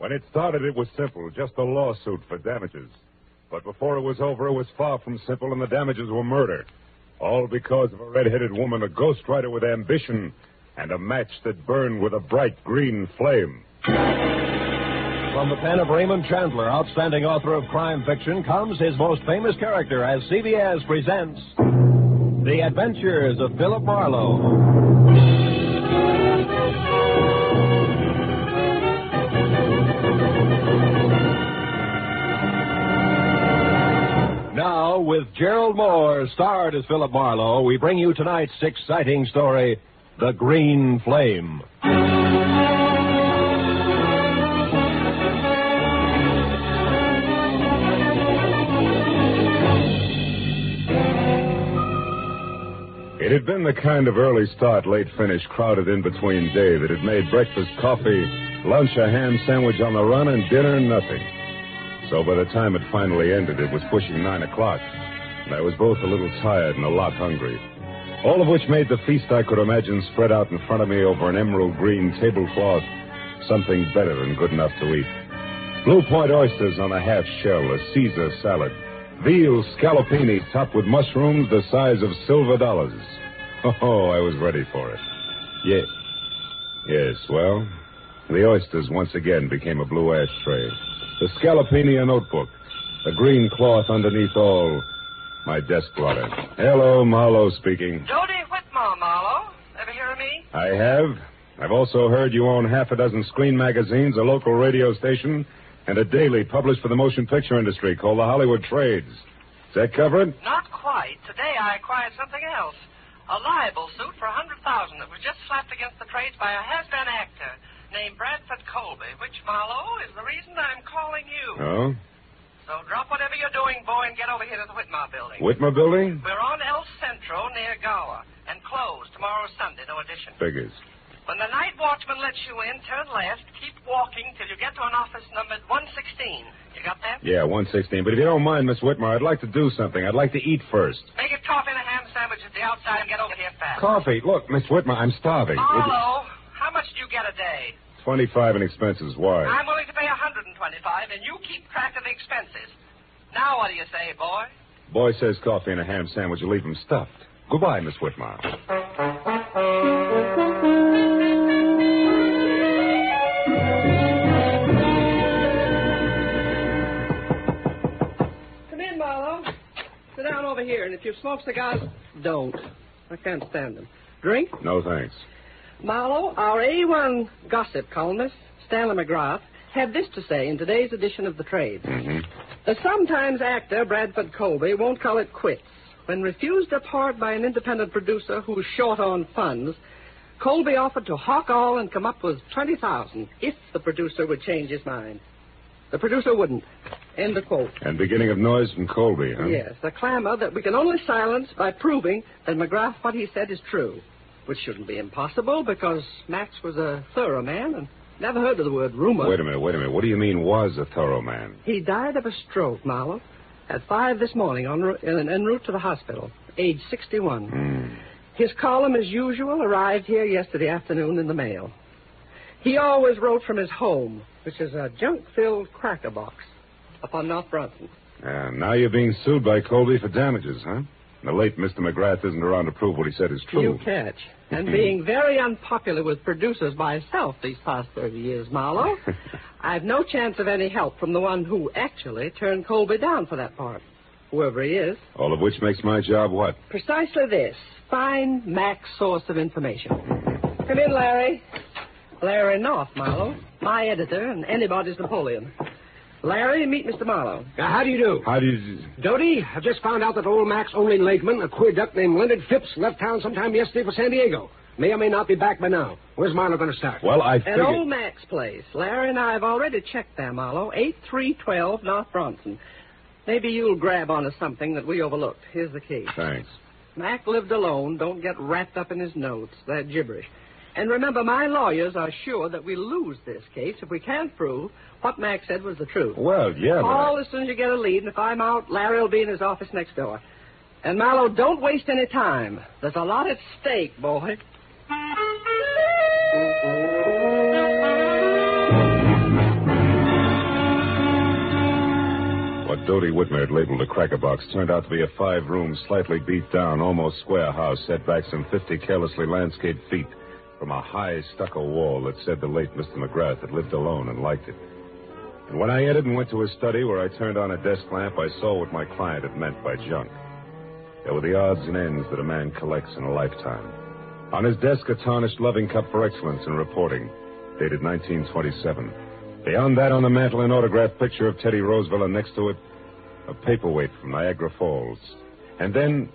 When it started, it was simple, just a lawsuit for damages. But before it was over, it was far from simple, and the damages were murder. All because of a red-headed woman, a ghostwriter with ambition, and a match that burned with a bright green flame. From the pen of Raymond Chandler, outstanding author of crime fiction, comes his most famous character as CBS presents The Adventures of Philip Marlowe. Now, with Gerald Moore, starred as Philip Marlowe, we bring you tonight's exciting story, The Green Flame. It had been the kind of early start, late finish crowded in between day that had made breakfast coffee, lunch a ham sandwich on the run, and dinner nothing. So by the time it finally ended, it was pushing 9 o'clock, and I was both a little tired and a lot hungry. All of which made the feast I could imagine spread out in front of me over an emerald green tablecloth something better than good enough to eat. Blue Point oysters on a half shell, a Caesar salad, veal scallopini topped with mushrooms the size of silver dollars. Oh, I was ready for it. Yes, well, the oysters once again became a blue ashtray. The scallopini a notebook. A green cloth underneath all. My desk blotter. Hello, Marlowe speaking. Jody Whitmore, Marlowe. Ever hear of me? I have. I've also heard you own half a dozen screen magazines, a local radio station, and a daily published for the motion picture industry called the Hollywood Trades. Is that covered? Not quite. Today I acquired something else. A libel suit for $100,000 that was just slapped against the trades by a has-been actor named Bradford Colby, which, Marlowe, is the reason I'm calling you. Oh? So drop whatever you're doing, boy, and get over here to the Whitmore building. Whitmore building? We're on El Centro near Gower, and closed tomorrow Sunday, no addition. Figures. When the night watchman lets you in, turn left, keep walking till you get to an office numbered 116. You got that? Yeah, 116. But if you don't mind, Miss Whitmore, I'd like to do something. I'd like to eat first. Make it coffee and a ham sandwich at the outside and get over here fast. Coffee? Look, Miss Whitmore, I'm starving. Marlowe, how much do you get a day? 25 in expenses. Why? I'm willing to pay 125, and you keep track of the expenses. Now what do you say, boy? Boy says coffee and a ham sandwich will leave him stuffed. Goodbye, Miss Whitmore. Come in, Marlowe. Sit down over here, and if you smoke cigars, don't. I can't stand them. Drink? No, thanks. Marlowe, our A1 gossip columnist, Stanley McGrath, had this to say in today's edition of The Trade. Mm-hmm. The sometimes actor Bradford Colby won't call it quits. When refused a part by an independent producer who's short on funds, Colby offered to hawk all and come up with $20,000 if the producer would change his mind. The producer wouldn't. End of quote. And beginning of noise from Colby, huh? Yes, the clamor that we can only silence by proving that McGrath, what he said, is true. Which shouldn't be impossible, because Max was a thorough man and never heard of the word rumor. Wait a minute. What do you mean, was a thorough man? He died of a stroke, Marlowe, at 5 this morning en route to the hospital, age 61. His column, as usual, arrived here yesterday afternoon in the mail. He always wrote from his home, which is a junk-filled cracker box up on North Bronson. Now you're being sued by Colby for damages, huh? The late Mr. McGrath isn't around to prove what he said is true. You catch. And being very unpopular with producers myself these past 30 years, Marlowe, I've no chance of any help from the one who actually turned Colby down for that part, whoever he is. All of which makes my job what? Precisely this. Find Mac's source of information. Come in, Larry. Larry North, Marlowe. My editor and anybody's Napoleon. Larry, meet Mr. Marlowe. How do you do? How do you... Jody, I've just found out that old Mac's only Lakeman, a queer duck named Leonard Phipps, left town sometime yesterday for San Diego. May or may not be back by now. Where's Marlowe going to start? Well, I At figured... old Mac's place. Larry and I have already checked there, Marlowe. 8312 North Bronson. Maybe you'll grab onto something that we overlooked. Here's the key. Thanks. Mac lived alone. Don't get wrapped up in his notes. They're gibberish. And remember, my lawyers are sure that we lose this case if we can't prove what Mac said was the truth. Well, yeah, Call as soon as you get a lead, and if I'm out, Larry will be in his office next door. And, Marlowe, don't waste any time. There's a lot at stake, boy. that Dodie Whitmer had labeled a cracker box turned out to be a 5-room, slightly beat-down, almost square house set back some 50 carelessly landscaped feet from a high stucco wall that said the late Mr. McGrath had lived alone and liked it. And when I entered and went to his study where I turned on a desk lamp, I saw what my client had meant by junk. There were the odds and ends that a man collects in a lifetime. On his desk, a tarnished loving cup for excellence in reporting, dated 1927. Beyond that, on the mantel, an autographed picture of Teddy Roosevelt, and next to it, a paperweight from Niagara Falls. And then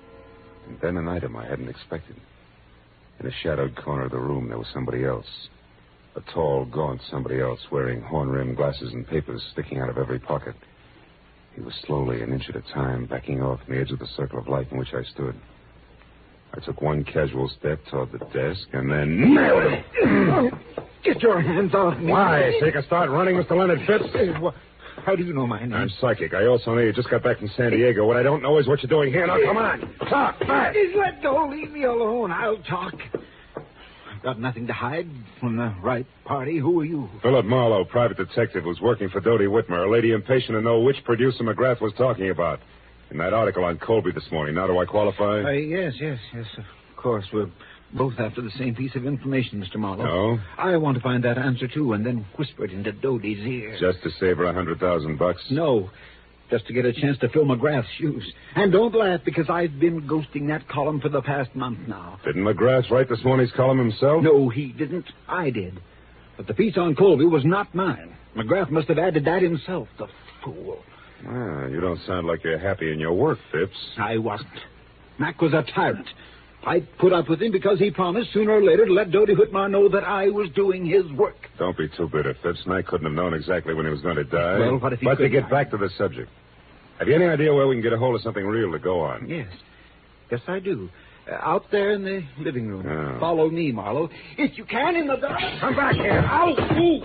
an item I hadn't expected. In a shadowed corner of the room, there was somebody else. A tall, gaunt somebody else wearing horn-rimmed glasses and papers sticking out of every pocket. He was slowly, an inch at a time, backing off from the edge of the circle of light in which I stood. I took one casual step toward the desk and then nailed him. Get your hands off me. Why? So you can start running, Mr. Leonard Phipps? How do you know my name? I'm psychic. I also know you just got back from San Diego. What I don't know is what you're doing here. Now, come on. Talk, fast. Let go. Leave me alone. I'll talk. I've got nothing to hide from the right party. Who are you? Philip Marlowe, private detective, was working for Dodie Whitmer, a lady impatient to know which producer McGrath was talking about. In that article on Colby this morning. Now, do I qualify? Yes, of course. We're both after the same piece of information, Mr. Marlowe. Oh? I want to find that answer, too, and then whisper it into Dodie's ear. Just to save her $100,000? No, just to get a chance to fill McGrath's shoes. And don't laugh, because I've been ghosting that column for the past month now. Didn't McGrath write this morning's column himself? No, he didn't. I did. But the piece on Colby was not mine. McGrath must have added that himself, the fool. Well, you don't sound like you're happy in your work, Phipps. I wasn't. Mac was a tyrant. I put up with him because he promised sooner or later to let Dodie Whitmer know that I was doing his work. Don't be too bitter, Phipps. Mac couldn't have known exactly when he was going to die. Well, what if he But could? to get back to the subject, have you any idea where we can get a hold of something real to go on? Yes, I do. Out there in the living room. Oh. Follow me, Marlowe. If you can, in the dark. Come back here. Ow! Ooh.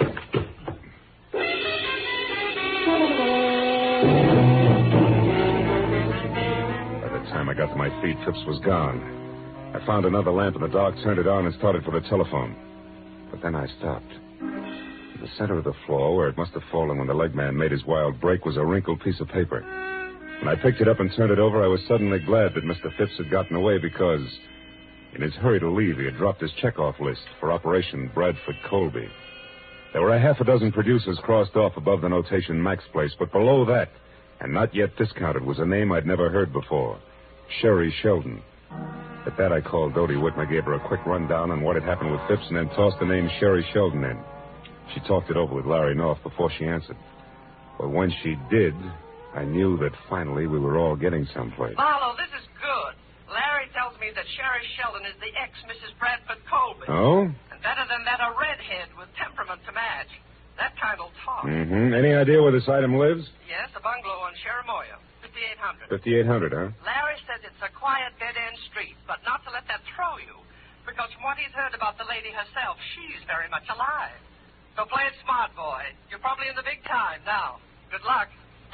By the time I got to my feet, Phipps was gone. I found another lamp in the dark, turned it on, and started for the telephone. But then I stopped. In the center of the floor, where it must have fallen when the leg man made his wild break, was a wrinkled piece of paper. When I picked it up and turned it over, I was suddenly glad that Mr. Phipps had gotten away because, in his hurry to leave, he had dropped his checkoff list for Operation Bradford Colby. There were a half a dozen producers crossed off above the notation Mac's Place, but below that, and not yet discounted, was a name I'd never heard before, Sherry Sheldon. At that, I called Dodie Whitmer, gave her a quick rundown on what had happened with Phipps, and then tossed the name Sherry Sheldon in. She talked it over with Larry North before she answered. But when she did, I knew that finally we were all getting someplace. Marlowe, this is good. Larry tells me that Sherry Sheldon is the ex-Mrs. Bradford Colby. Oh? And better than that, a redhead with temperament to match. That kind'll talk. Mm-hmm. Any idea where this item lives? Yes, a bungalow on Cherimoya, 5800. 5800, huh? Larry says it's a quiet, dead-end street, but not to let that throw you. Because from what he's heard about the lady herself, she's very much alive. So play it smart, boy. You're probably in the big time now. Good luck.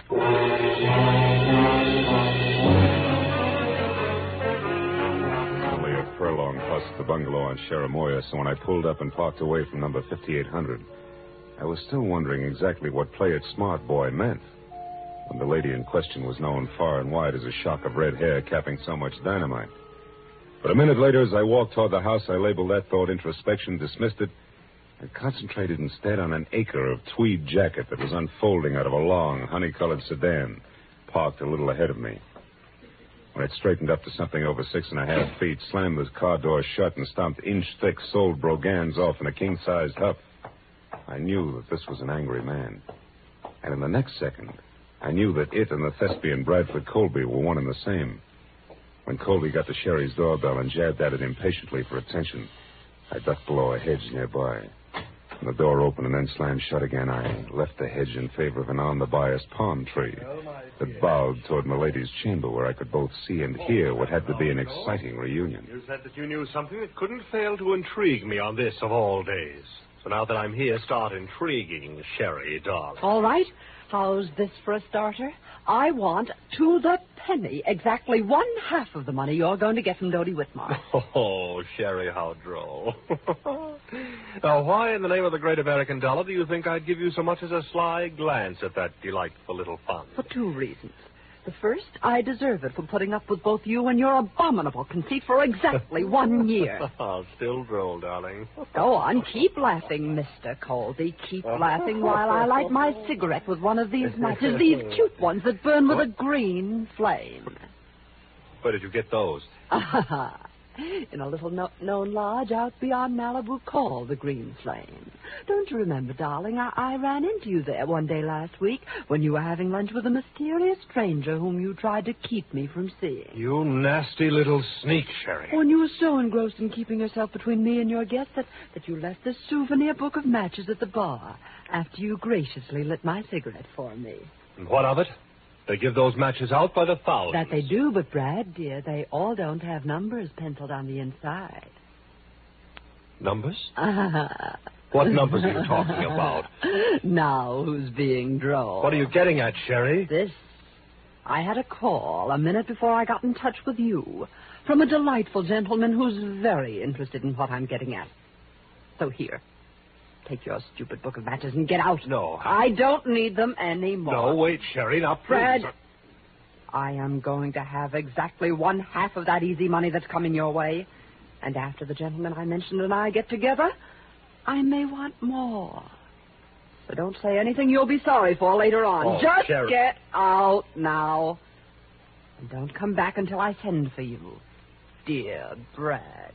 Only a furlong past the bungalow on Cherimoya, so when I pulled up and parked away from number 5800, I was still wondering exactly what play it smart, boy, meant. When the lady in question was known far and wide as a shock of red hair capping so much dynamite. But a minute later, as I walked toward the house, I labeled that thought introspection, dismissed it, and concentrated instead on an acre of tweed jacket that was unfolding out of a long, honey-colored sedan parked a little ahead of me. When it straightened up to something over 6.5 feet, slammed the car door shut, and stomped inch-thick soled brogans off in a king-sized huff, I knew that this was an angry man. And in the next second, I knew that it and the thespian Bradford Colby were one and the same. When Colby got to Sherry's doorbell and jabbed at it impatiently for attention, I ducked below a hedge nearby. When the door opened and then slammed shut again, I left the hedge in favor of an on-the-bias palm tree that bowed toward Milady's chamber, where I could both see and hear what had to be an exciting reunion. You said that you knew something that couldn't fail to intrigue me on this of all days. So now that I'm here, start intriguing, Sherry, darling. All right. How's this for a starter? I want, to the penny, exactly 1/2 of the money you're going to get from Dodie Whitmer. Oh, Sherry, how droll. Now, why in the name of the great American dollar do you think I'd give you so much as a sly glance at that delightful little fund? For two reasons. The first, I deserve it for putting up with both you and your abominable conceit for exactly 1 year. Oh, still droll, darling. Go on, keep laughing, Mr. Colby. Keep laughing while I light my cigarette with one of these matches, these cute ones that burn with a green flame. Where did you get those? In a little known lodge out beyond Malibu called the Green Flame. Don't you remember, darling? I ran into you there one day last week when you were having lunch with a mysterious stranger whom you tried to keep me from seeing. You nasty little sneak, Sherry. When you were so engrossed in keeping yourself between me and your guest that you left the souvenir book of matches at the bar after you graciously lit my cigarette for me. And what of it? They give those matches out by the thousands. That they do, but, Brad, dear, they all don't have numbers penciled on the inside. Numbers? What numbers are you talking about? Now who's being droll? What are you getting at, Sherry? This. I had a call a minute before I got in touch with you from a delightful gentleman who's very interested in what I'm getting at. So here. Take your stupid book of matches and get out. No. I don't need them anymore. No, wait, Sherry. Now, please. Fred, I am going to have exactly 1/2 of that easy money that's coming your way. And after the gentleman I mentioned and I get together, I may want more. So don't say anything you'll be sorry for later on. Oh, Just Sherry. get out now. And don't come back until I send for you. Dear Brad.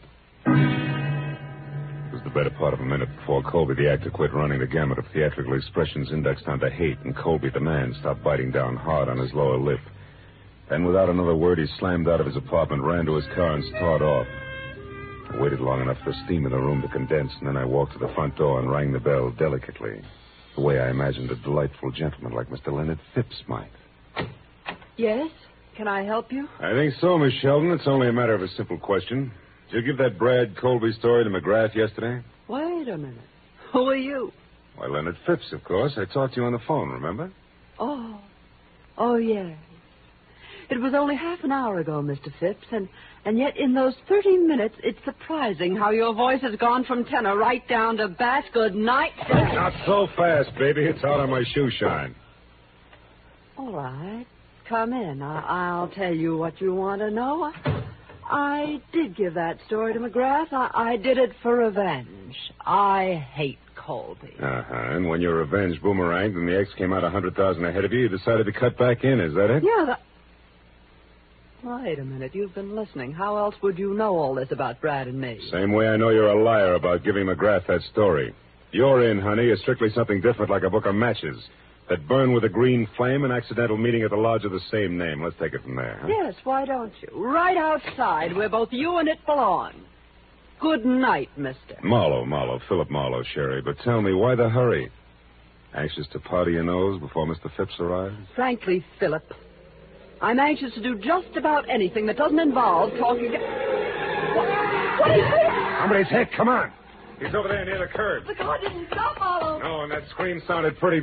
It was the better part of a minute before Colby, the actor, quit running the gamut of theatrical expressions indexed onto hate, and Colby, the man, stopped biting down hard on his lower lip. Then, without another word, he slammed out of his apartment, ran to his car, and started off. I waited long enough for steam in the room to condense, and then I walked to the front door and rang the bell delicately, the way I imagined a delightful gentleman like Mr. Leonard Phipps might. Yes? Can I help you? I think so, Miss Sheldon. It's only a matter of a simple question. Did you give that Brad Colby story to McGrath yesterday? Wait a minute. Who are you? Why, Leonard Phipps, of course. I talked to you on the phone, remember? Oh, yes. It was only half an hour ago, Mr. Phipps, and yet in those 30 minutes, it's surprising how your voice has gone from tenor right down to bass. Good night, sir. Not so fast, baby. It's out on my shoe shine. All right. Come in. I'll tell you what you want to know. I did give that story to McGrath. I did it for revenge. I hate Colby. And when your revenge boomeranged and the X came out 100,000 ahead of you, you decided to cut back in, is that it? Yeah, Wait a minute. You've been listening. How else would you know all this about Brad and me? Same way I know you're a liar about giving McGrath that story. Your in, honey, is strictly something different, like a book of matches that burn with a green flame, an accidental meeting at the lodge of the same name. Let's take it from there. Huh? Yes, why don't you? Right outside, where both you and it belong. Good night, mister. Marlowe, Philip Marlowe, Sherry. But tell me, why the hurry? Anxious to powder your nose before Mr. Phipps arrives? Frankly, Philip, I'm anxious to do just about anything that doesn't involve talking to... What is it? Somebody's hit. Come on. He's over there near the curb. The car didn't stop, Marlowe. No, and that scream sounded pretty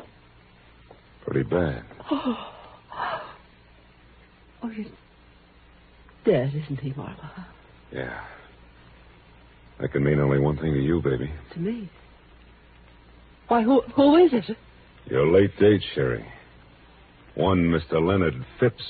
bad. Oh, he's dead, isn't he, Marlowe? Yeah. That can mean only one thing to you, baby. To me? Why, who is it? Your late date, Sherry. One Mr. Leonard Phipps.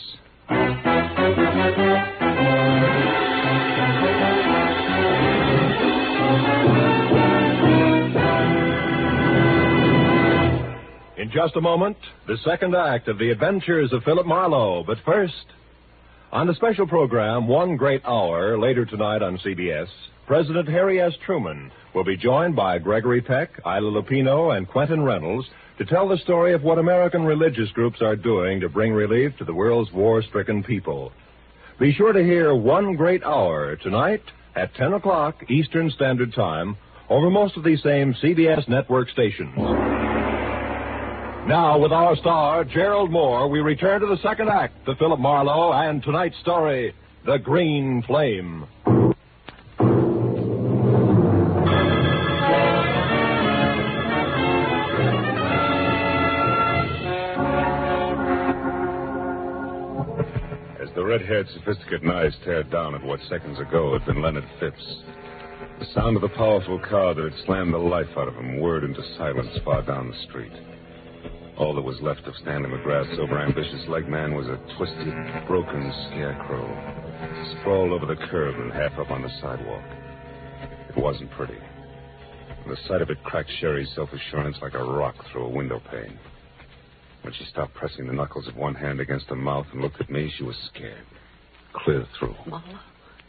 In just a moment, the second act of The Adventures of Philip Marlowe. But first, on the special program, One Great Hour, later tonight on CBS, President Harry S. Truman will be joined by Gregory Peck, Ila Lupino, and Quentin Reynolds to tell the story of what American religious groups are doing to bring relief to the world's war-stricken people. Be sure to hear One Great Hour tonight at 10 o'clock Eastern Standard Time over most of these same CBS network stations. Now, with our star, Gerald Moore, we return to the second act of Philip Marlowe and tonight's story, The Green Flame. As the red-haired, sophisticated eyes stared down at what seconds ago had been Leonard Phipps, The sound of the powerful car that had slammed the life out of him whirred into silence far down the street. All that was left of Stanley McGrath's overambitious leg man was a twisted, broken scarecrow, sprawled over the curb and half up on the sidewalk. It wasn't pretty. The sight of it cracked Sherry's self-assurance like a rock through a window pane. When she stopped pressing the knuckles of one hand against her mouth and looked at me, she was scared. Clear through. Marlowe,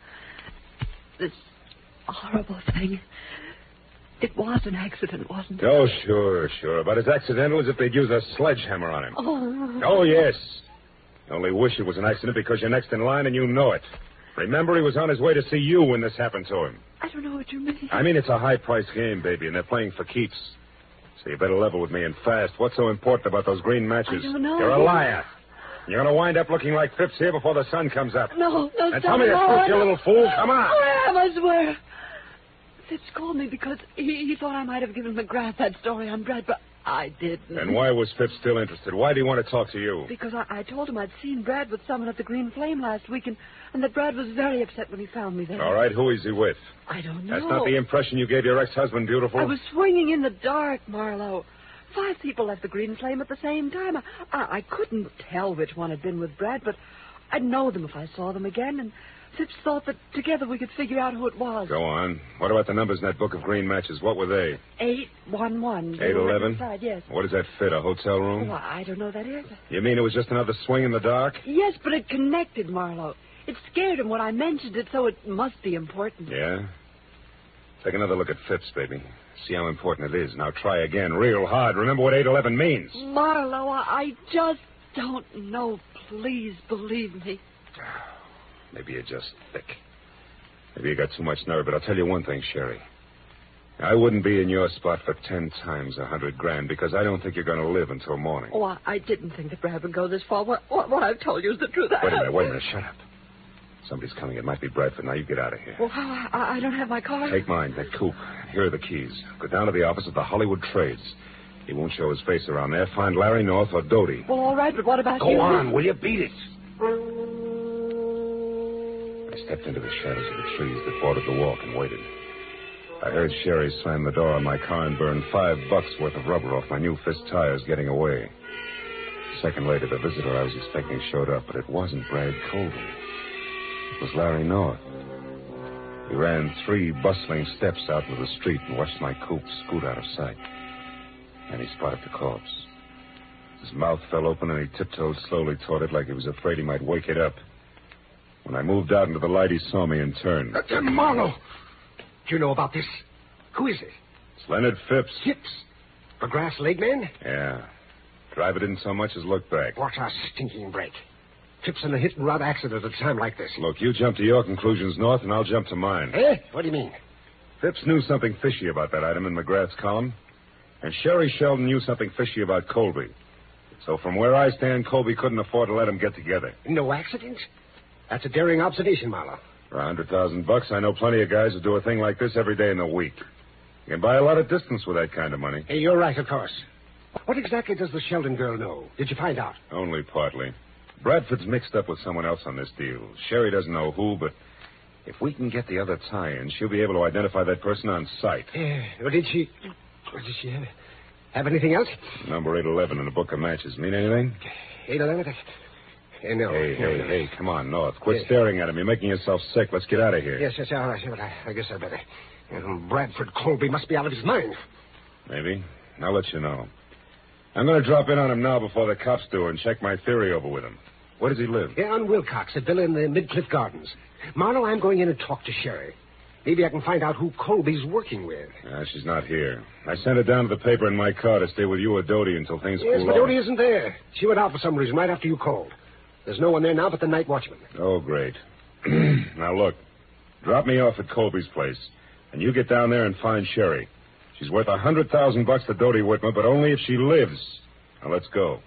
this horrible thing, it was an accident, wasn't it? Oh, sure. About as accidental as if they'd use a sledgehammer on him. Oh, yes. You only wish it was an accident because you're next in line and you know it. Remember, he was on his way to see you when this happened to him. I don't know what you mean. I mean, it's a high-priced game, baby, and they're playing for keeps. So you better level with me and fast. What's so important about those green matches? I don't know. You're a liar. You're going to wind up looking like Phipps here before the sun comes up. No, And tell me the truth, you little fool. Come on. I swear. Phipps called me because he thought I might have given McGrath that story on Brad, but I didn't. And why was Phipps still interested? Why did he want to talk to you? Because I told him I'd seen Brad with someone at the Green Flame last week, and that Brad was very upset when he found me there. All right, who is he with? I don't know. That's not the impression you gave your ex-husband, beautiful. I was swinging in the dark, Marlowe. 5 people left the Green Flame at the same time. I couldn't tell which one had been with Brad, but I'd know them if I saw them again, and Phipps thought that together we could figure out who it was. Go on. What about the numbers in that book of green matches? What were they? 811. 811? Yes. What does that fit, a hotel room? Well, I don't know that is. You mean it was just another swing in the dark? Yes, but it connected, Marlowe. It scared him when I mentioned it, so it must be important. Yeah? Take another look at Phipps, baby. See how important it is. Now try again, real hard. Remember what 811 means. Marlowe, I just don't know. Please believe me. Maybe you're just thick. Maybe you got too much nerve, but I'll tell you one thing, Sherry. I wouldn't be in your spot for 10 times $100,000 because I don't think you're going to live until morning. Oh, I didn't think that Brad would go this far. What I've told you is the truth. Wait a minute. Shut up. Somebody's coming. It might be Bradford. Now you get out of here. Well, I don't have my car. Take mine, that coupe. Here are the keys. Go down to the office of the Hollywood Trades. He won't show his face around there. Find Larry North or Doty. Well, all right, but what about you? Go on, will you? Beat it. I stepped into the shadows of the trees that bordered the walk and waited. I heard Sherry slam the door on my car and burn $5 worth of rubber off my new Fist tires getting away. A second later, the visitor I was expecting showed up, but it wasn't Brad Colby. It was Larry North. He ran 3 bustling steps out into the street and watched my coupe scoot out of sight. And he spotted the corpse. His mouth fell open and he tiptoed slowly toward it like he was afraid he might wake it up. When I moved out into the light, he saw me and turned. Marlowe! Do you know about this? Who is it? It's Leonard Phipps. Phipps? McGrath's leg man? Yeah. Driver didn't so much as look back. What a stinking break. Phipps in a hit-and-run accident at a time like this. Look, you jump to your conclusions, North, and I'll jump to mine. Eh? What do you mean? Phipps knew something fishy about that item in McGrath's column. And Sherry Sheldon knew something fishy about Colby. So from where I stand, Colby couldn't afford to let them get together. No accident? That's a daring observation, Marlowe. For $100,000, I know plenty of guys who do a thing like this every day in the week. You can buy a lot of distance with that kind of money. Hey, you're right, of course. What exactly does the Sheldon girl know? Did you find out? Only partly. Bradford's mixed up with someone else on this deal. Sherry doesn't know who, but if we can get the other tie-in, she'll be able to identify that person on sight. Well, did she have anything else? Number 811 in the book of matches. Mean anything? 811? No. Hey, come on, North. Quit staring at him. You're making yourself sick. Let's get out of here. Yes, all right. I guess I better. Bradford Colby must be out of his mind. Maybe. I'll let you know. I'm going to drop in on him now before the cops do and check my theory over with him. Where does he live? Yeah, on Wilcox, a villa in the Midcliff Gardens. Marlowe, I'm going in and talk to Sherry. Maybe I can find out who Colby's working with. She's not here. I sent her down to the paper in my car to stay with you or Doty until things cool off. Yes, but Doty isn't there. She went out for some reason right after you called. There's no one there now but the night watchman. Oh, great. Now, look. Drop me off at Colby's place, and you get down there and find Sherry. She's worth $100,000 to Doty Whitmer, but only if she lives. Now, let's go.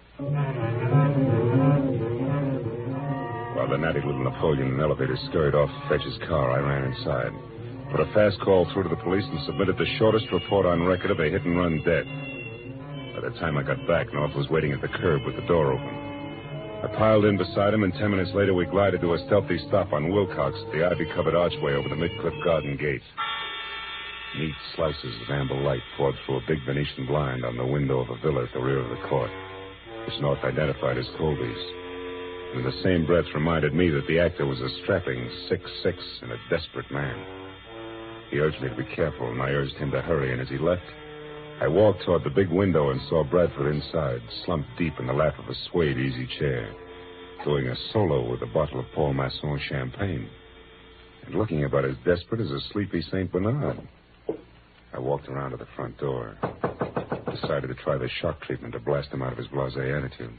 While the natty little Napoleon in the elevator scurried off to fetch his car, I ran inside. Put a fast call through to the police and submitted the shortest report on record of a hit-and-run death. By the time I got back, North was waiting at the curb with the door open. I piled in beside him, and 10 minutes later we glided to a stealthy stop on Wilcox at the ivy-covered archway over the Midcliff Garden gate. Neat slices of amber light poured through a big Venetian blind on the window of a villa at the rear of the court, which North identified as Colby's. And in the same breath reminded me that the actor was a strapping 6'6" and a desperate man. He urged me to be careful, and I urged him to hurry, and as he left, I walked toward the big window and saw Bradford inside, slumped deep in the lap of a suede easy chair, doing a solo with a bottle of Paul Masson champagne, and looking about as desperate as a sleepy St. Bernard. I walked around to the front door, decided to try the shock treatment to blast him out of his blasé attitude.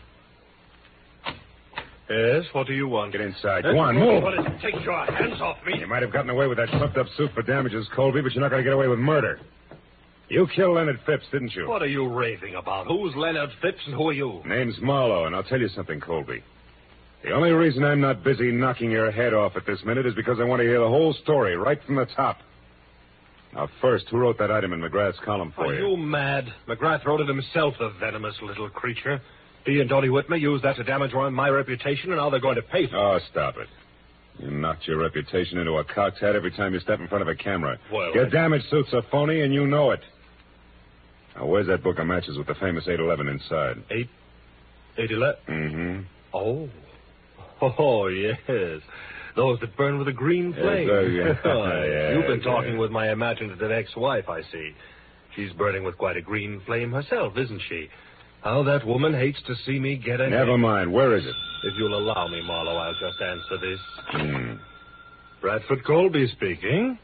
Yes, what do you want? Get inside. Go on, move. What is it? Take your hands off me. You might have gotten away with that flipped-up suit for damages, Colby, but you're not going to get away with murder. You killed Leonard Phipps, didn't you? What are you raving about? Who's Leonard Phipps and who are you? Name's Marlowe, and I'll tell you something, Colby. The only reason I'm not busy knocking your head off at this minute is because I want to hear the whole story right from the top. Now, first, who wrote that item in McGrath's column for you? Are you mad? McGrath wrote it himself, the venomous little creature. He and Dottie Whitmer used that to damage my reputation, and now they're going to pay for it. Oh, stop it. You knocked your reputation into a cocked hat every time you step in front of a camera. Well, your damage suit's a phony, and you know it. Now, where's that book of matches with the famous 811 inside? 811? Mm-hmm. Oh, yes. Those that burn with a green flame. Yes, yeah. You've been talking with my imaginative ex-wife, I see. She's burning with quite a green flame herself, isn't she? How that woman hates to see me get ahead. Never mind. Where is it? If you'll allow me, Marlowe, I'll just answer this. Bradford Colby speaking.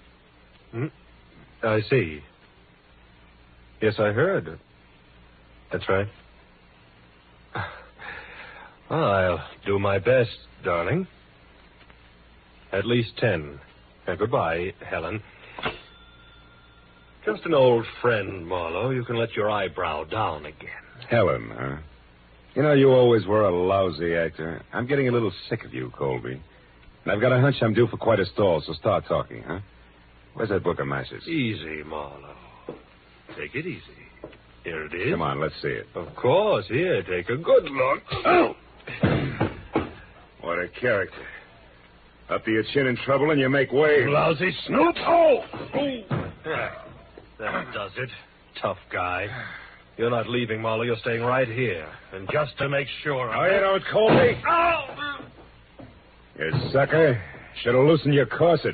I see. Yes, I heard. That's right. Well, I'll do my best, darling. At least 10. Goodbye, Helen. Just an old friend, Marlowe. You can let your eyebrow down again. Helen, huh? You know, you always were a lousy actor. I'm getting a little sick of you, Colby. And I've got a hunch I'm due for quite a stall, so start talking, huh? Where's that book of matches? Easy, Marlowe. Take it easy. Here it is. Come on, let's see it. Of course. Here, take a good look. Oh! What a character. Up to your chin in trouble and you make waves. Lousy snoop. Oh! That does it. Tough guy. You're not leaving, Marlowe. You're staying right here. And just to make sure... Oh, you don't, Colby. Oh! You sucker. Should have loosened your corset.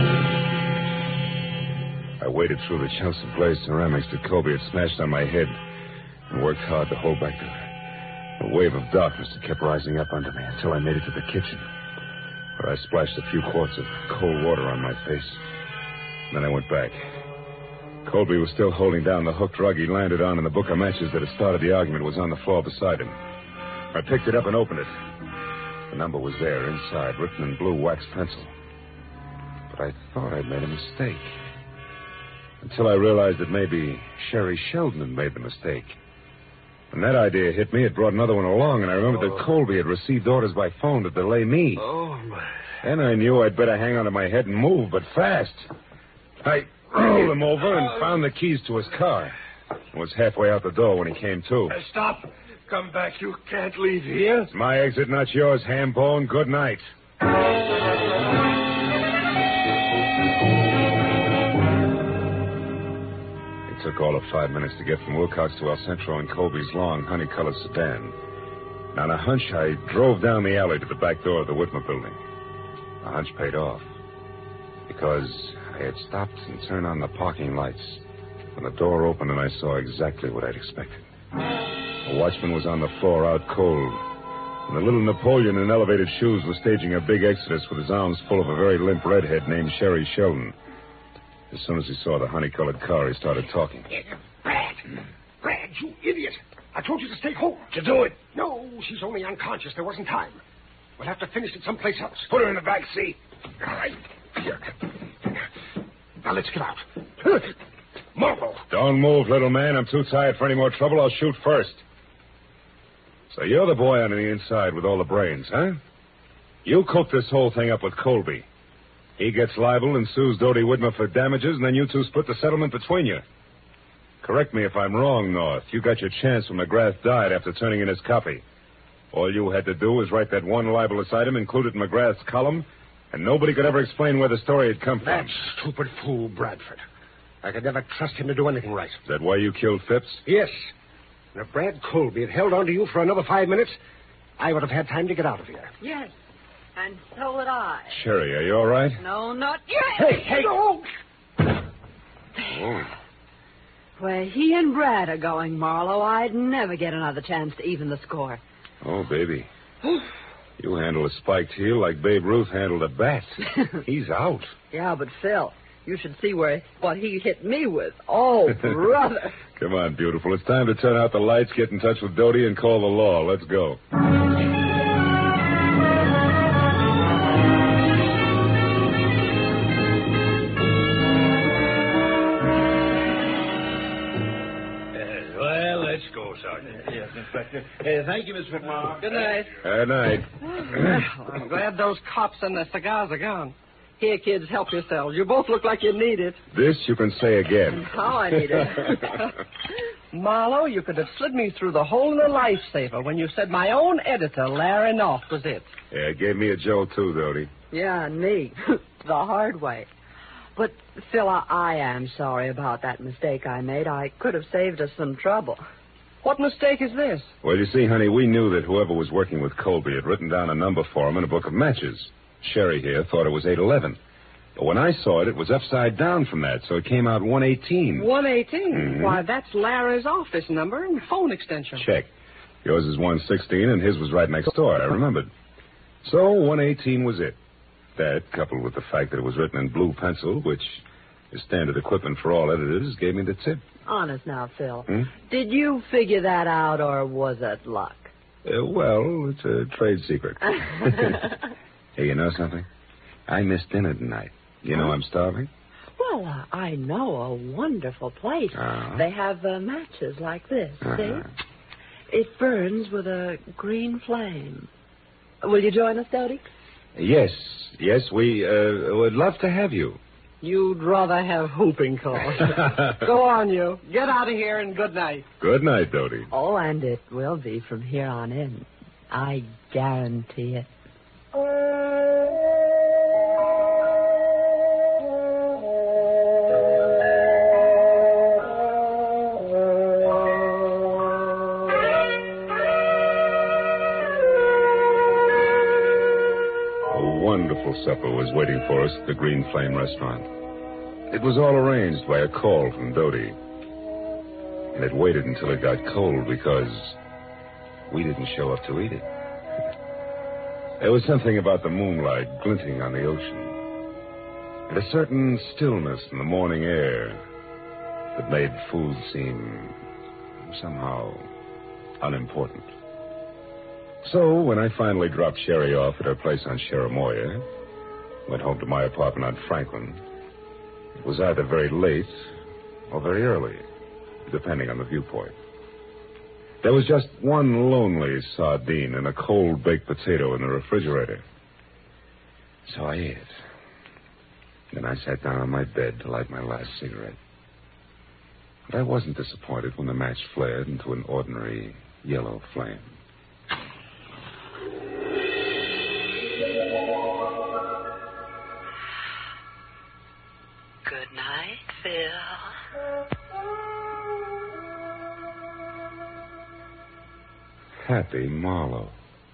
I waded through the chunks of glazed ceramics that Colby had smashed on my head and worked hard to hold back the wave of darkness that kept rising up under me until I made it to the kitchen, where I splashed a few quarts of cold water on my face. Then I went back. Colby was still holding down the hooked rug he landed on, and the book of matches that had started the argument was on the floor beside him. I picked it up and opened it. The number was there inside, written in blue wax pencil. But I thought I'd made a mistake. Until I realized that maybe Sherry Sheldon had made the mistake. When that idea hit me, it brought another one along, and I remembered that Colby had received orders by phone to delay me. Oh, my. And I knew I'd better hang onto my head and move, but fast. I rolled him over and found the keys to his car. I was halfway out the door when he came to. Stop. Come back. You can't leave here. It's my exit, not yours, Hambone. Good night. It took all of 5 minutes to get from Wilcox to El Centro in Colby's long, honey-colored sedan. And on a hunch, I drove down the alley to the back door of the Whitmer building. The hunch paid off. Because I had stopped and turned on the parking lights when the door opened and I saw exactly what I'd expected. The watchman was on the floor out cold, and the little Napoleon in elevated shoes was staging a big exodus with his arms full of a very limp redhead named Sherry Sheldon. As soon as he saw the honey-colored car, he started talking. Brad, you idiot. I told you to stay home. To do it. No, she's only unconscious. There wasn't time. We'll have to finish it someplace else. Put her in the back seat. All right. Here. Now, let's get out. Marlowe. Don't move, little man. I'm too tired for any more trouble. I'll shoot first. So you're the boy on the inside with all the brains, huh? You cooked this whole thing up with Colby. He gets libeled and sues Dodie Whitmer for damages, and then you two split the settlement between you. Correct me if I'm wrong, North. You got your chance when McGrath died after turning in his copy. All you had to do was write that one libelous item, include it in McGrath's column, and nobody could ever explain where the story had come from. That stupid fool, Bradford. I could never trust him to do anything right. Is that why you killed Phipps? Yes. And if Brad Colby had held on to you for another 5 minutes, I would have had time to get out of here. Yes, and so would I. Sherry, are you all right? No, not yet. Hey! Oh. Oh. Where he and Brad are going, Marlowe, I'd never get another chance to even the score. Oh, baby. You handle a spiked heel like Babe Ruth handled a bat. He's out. Yeah, but Phil, you should see what he hit me with. Oh, brother. Come on, beautiful. It's time to turn out the lights, get in touch with Doty, and call the law. Let's go. Well, let's go, Sergeant. Yes, Inspector. Thank you, Miss Whitmore. Good night. Good night. Well, I'm glad those cops and the cigars are gone. Here, kids, help yourselves. You both look like you need it. This you can say again. How I need it. Marlowe, you could have slid me through the hole in the lifesaver when you said my own editor, Larry North, was it. Yeah, it gave me a jolt, too, Doty. Yeah, and me. The hard way. But, Phil, I am sorry about that mistake I made. I could have saved us some trouble. What mistake is this? Well, you see, honey, we knew that whoever was working with Colby had written down a number for him in a book of matches. Sherry here thought it was 811. But when I saw it, it was upside down from that, so it came out 118. 118? Mm-hmm. Why, that's Larry's office number and phone extension. Check. Yours is 116, and his was right next door, I remembered. So 118 was it. That, coupled with the fact that it was written in blue pencil, which is standard equipment for all editors, gave me the tip. Honest now, Phil. Did you figure that out, or was it luck? Well, it's a trade secret. Hey, you know something? I missed dinner tonight. You know I'm starving? Well, I know a wonderful place. Uh-huh. They have matches like this, see? It burns with a green flame. Will you join us, Doty? Yes, we would love to have you. You'd rather have whooping calls. Go on, you. Get out of here and good night. Good night, Doty. Oh, and it will be from here on in. I guarantee it. Supper was waiting for us at the Green Flame restaurant. It was all arranged by a call from Doty. And it waited until it got cold because we didn't show up to eat it. There was something about the moonlight glinting on the ocean and a certain stillness in the morning air that made food seem somehow unimportant. So when I finally dropped Sherry off at her place on Cherimoya, went home to my apartment on Franklin, it was either very late or very early, depending on the viewpoint. There was just one lonely sardine and a cold baked potato in the refrigerator. So I ate. Then I sat down on my bed to light my last cigarette. But I wasn't disappointed when the match flared into an ordinary yellow flame. Good night, Phil. Happy Marlowe.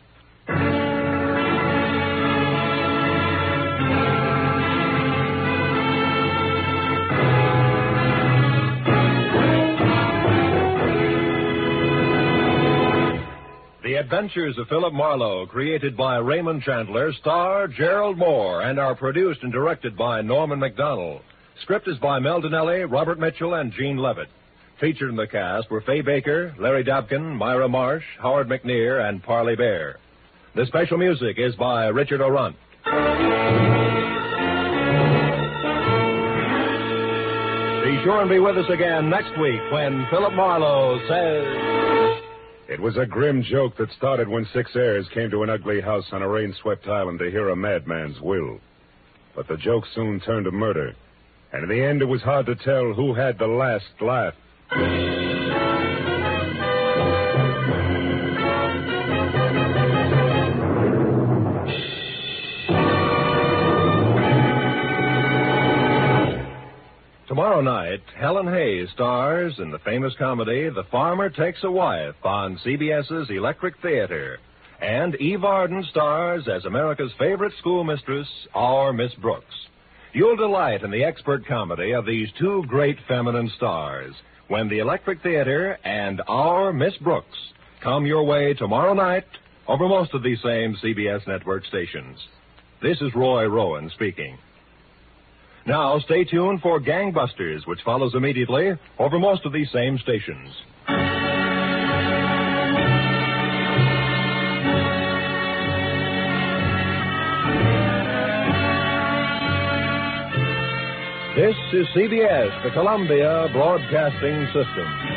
The Adventures of Philip Marlowe, created by Raymond Chandler, star Gerald Moore, and are produced and directed by Norman McDonald. Script is by Mel Donnelly, Robert Mitchell, and Gene Levitt. Featured in the cast were Fay Baker, Larry Dobkin, Myra Marsh, Howard McNear, and Parley Bear. The special music is by Richard O'Runt. Be sure and be with us again next week when Philip Marlowe says... It was a grim joke that started when 6 heirs came to an ugly house on a rain-swept island to hear a madman's will. But the joke soon turned to murder. And in the end, it was hard to tell who had the last laugh. tomorrow night, Helen Hayes stars in the famous comedy The Farmer Takes a Wife on CBS's Electric Theater. And Eve Arden stars as America's favorite schoolmistress, our Miss Brooks. You'll delight in the expert comedy of these two great feminine stars when the Electric Theater and our Miss Brooks come your way tomorrow night over most of these same CBS network stations. This is Roy Rowan speaking. Now, stay tuned for Gangbusters, which follows immediately over most of these same stations. This is CBS, the Columbia Broadcasting System.